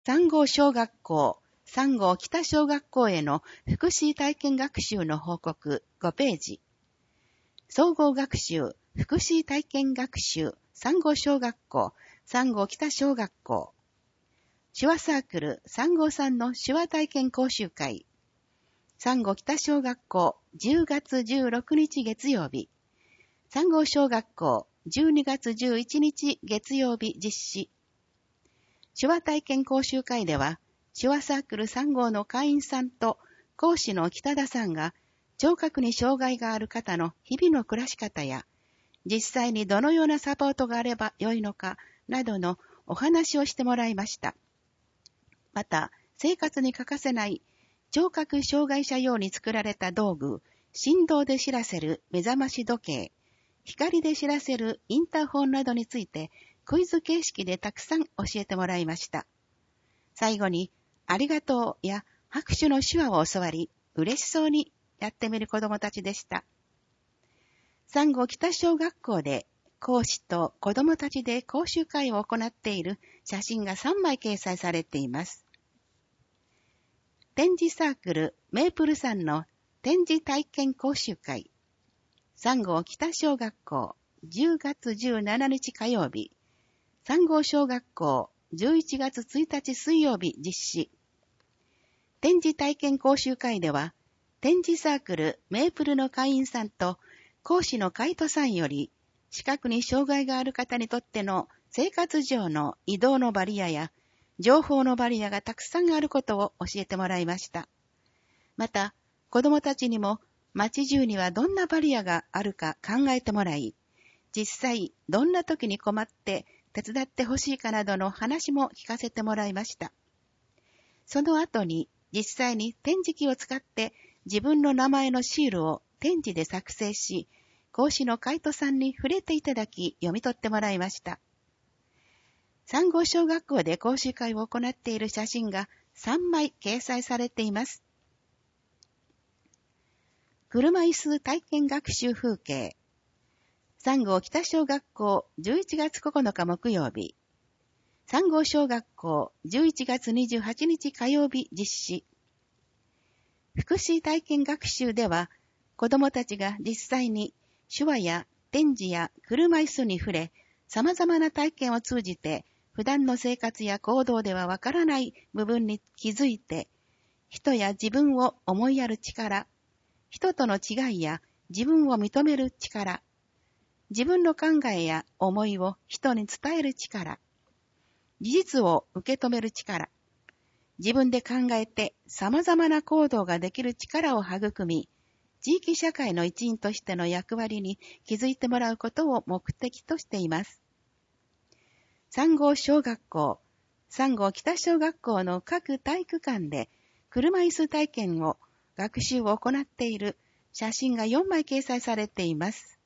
3号小学校、3号北小学校への福祉体験学習の報告5ページ。総合学習、福祉体験学習、3号小学校、3号北小学校。手話サークル3号さんの手話体験講習会。3号北小学校、10月16日月曜日。3号小学校、12月11日月曜日実施。手話体験講習会では、手話サークル3号の会員さんと講師の北田さんが、聴覚に障害がある方の日々の暮らし方や、実際にどのようなサポートがあればよいのかなどのお話をしてもらいました。また、生活に欠かせない聴覚障害者用に作られた道具、振動で知らせる目覚まし時計、光で知らせるインターホンなどについてクイズ形式でたくさん教えてもらいました。最後に、ありがとうや拍手の手話を教わり、嬉しそうにやってみる子どもたちでした。3号北小学校で講師と子どもたちで講習会を行っている写真が3枚掲載されています。展示サークルメープルさんの展示体験講習会。3号北小学校10月17日火曜日。3号小学校11月1日水曜日実施。展示体験講習会では、展示サークルメープルの会員さんと講師のカイトさんより、視覚に障害がある方にとっての生活上の移動のバリアや情報のバリアがたくさんあることを教えてもらいました。また、子どもたちにも街中にはどんなバリアがあるか考えてもらい、実際どんな時に困って手伝ってほしいかなどの話も聞かせてもらいました。その後に実際に展示機を使って自分の名前のシールを展示で作成し、講師のカイトさんに触れていただき読み取ってもらいました。3号小学校で講習会を行っている写真が3枚掲載されています。車椅子体験学習風景。3号北小学校11月9日木曜日。3号小学校11月28日火曜日実施。福祉体験学習では、子どもたちが実際に手話や展示や車椅子に触れ、様々な体験を通じて、普段の生活や行動ではわからない部分に気づいて、人や自分を思いやる力、人との違いや自分を認める力、自分の考えや思いを人に伝える力、事実を受け止める力、自分で考えて様々な行動ができる力を育み、地域社会の一員としての役割に気づいてもらうことを目的としています。3号小学校、3号北小学校の各体育館で車椅子体験を学習を行っている写真が4枚掲載されています。